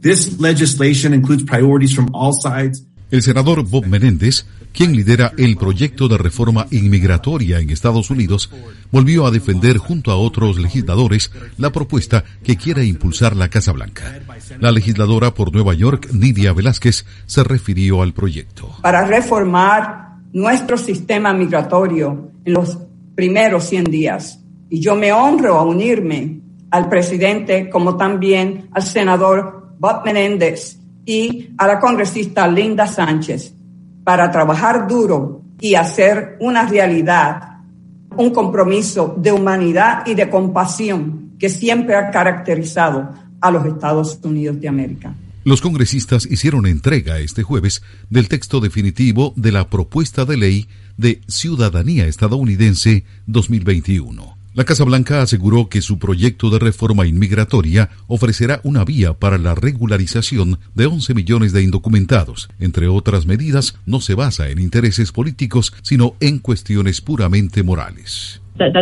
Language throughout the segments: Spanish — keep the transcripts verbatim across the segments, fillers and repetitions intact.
This legislation includes priorities from all sides. El senador Bob Menéndez, quien lidera el proyecto de reforma inmigratoria en Estados Unidos, volvió a defender junto a otros legisladores la propuesta que quiere impulsar la Casa Blanca. La legisladora por Nueva York, Nydia Velázquez, se refirió al proyecto. Para reformar nuestro sistema migratorio en los primeros cien días. Y yo me honro a unirme al presidente como también al senador Bob Menéndez y a la congresista Linda Sánchez para trabajar duro y hacer una realidad, un compromiso de humanidad y de compasión que siempre ha caracterizado a los Estados Unidos de América. Los congresistas hicieron entrega este jueves del texto definitivo de la propuesta de ley de Ciudadanía Estadounidense dos mil veintiuno. La Casa Blanca aseguró que su proyecto de reforma inmigratoria ofrecerá una vía para la regularización de once millones de indocumentados. Entre otras medidas, no se basa en intereses políticos, sino en cuestiones puramente morales.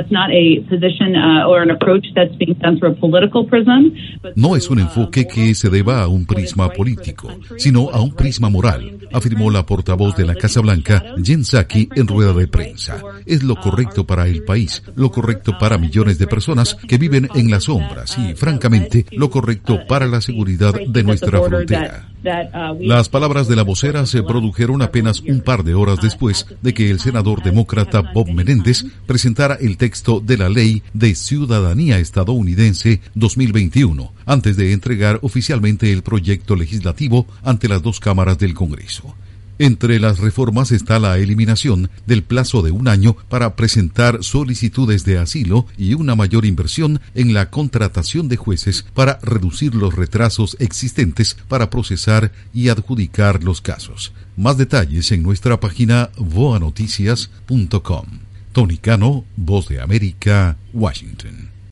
No es un enfoque que se deba a un prisma político, sino a un prisma moral, afirmó la portavoz de la Casa Blanca, Jen Psaki, en rueda de prensa. Es lo correcto para el país, lo correcto para millones de personas que viven en las sombras y, francamente, lo correcto para la seguridad de nuestra frontera. Las palabras de la vocera se produjeron apenas un par de horas después de que el senador demócrata Bob Menéndez presentara el texto de la Ley de Ciudadanía Estadounidense dos mil veintiuno, antes de entregar oficialmente el proyecto legislativo ante las dos cámaras del Congreso. Entre las reformas está la eliminación del plazo de un año para presentar solicitudes de asilo y una mayor inversión en la contratación de jueces para reducir los retrasos existentes para procesar y adjudicar los casos. Más detalles en nuestra página voa noticias punto com. Tony Cano, Voz de América, Washington.